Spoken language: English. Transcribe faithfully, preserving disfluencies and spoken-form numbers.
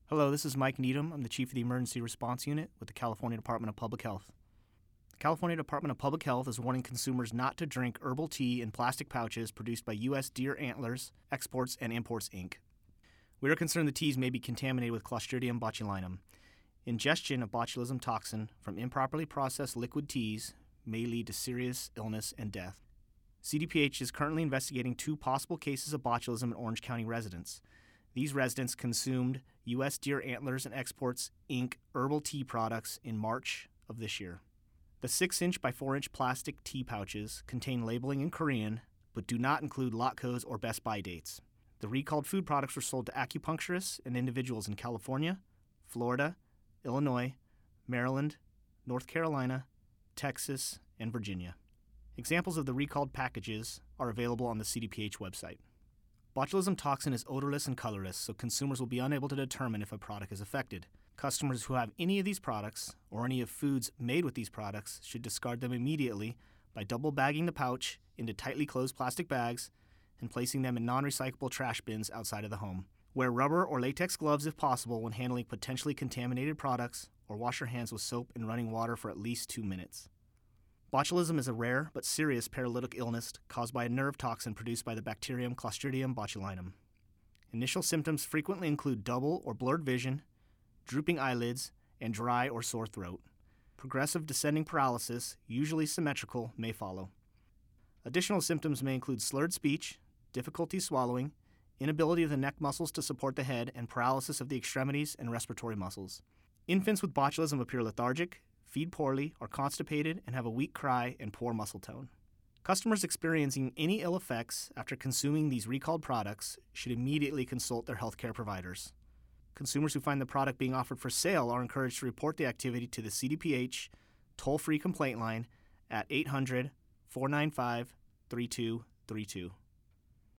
Hello, this is Mike Needham. I'm the Chief of the Emergency Response Unit with the California Department of Public Health. The California Department of Public Health is warning consumers not to drink herbal tea in plastic pouches produced by U S Deer Antlers, Exports, and Imports, Incorporated. We are concerned the teas may be contaminated with Clostridium botulinum. Ingestion of botulism toxin from improperly processed liquid teas may lead to serious illness and death. C D P H is currently investigating two possible cases of botulism in Orange County residents. These residents consumed U S Deer Antlers and Exports, Incorporated herbal tea products in March of this year. The six inch by four inch plastic tea pouches contain labeling in Korean, but do not include lot codes or best buy dates. The recalled food products were sold to acupuncturists and individuals in California, Florida, Illinois, Maryland, North Carolina, Texas, and Virginia. Examples of the recalled packages are available on the C D P H website. Botulism toxin is odorless and colorless, so consumers will be unable to determine if a product is affected. Customers who have any of these products or any of foods made with these products should discard them immediately by double bagging the pouch into tightly closed plastic bags and placing them in non-recyclable trash bins outside of the home. Wear rubber or latex gloves if possible when handling potentially contaminated products, or wash your hands with soap and running water for at least two minutes. Botulism is a rare but serious paralytic illness caused by a nerve toxin produced by the bacterium Clostridium botulinum. Initial symptoms frequently include double or blurred vision, drooping eyelids, and dry or sore throat. Progressive descending paralysis, usually symmetrical, may follow. Additional symptoms may include slurred speech, difficulty swallowing, inability of the neck muscles to support the head, and paralysis of the extremities and respiratory muscles. Infants with botulism appear lethargic, feed poorly, are constipated, and have a weak cry and poor muscle tone. Customers experiencing any ill effects after consuming these recalled products should immediately consult their healthcare providers. Consumers who find the product being offered for sale are encouraged to report the activity to the C D P H toll-free complaint line at eight hundred, four nine five, three two three two.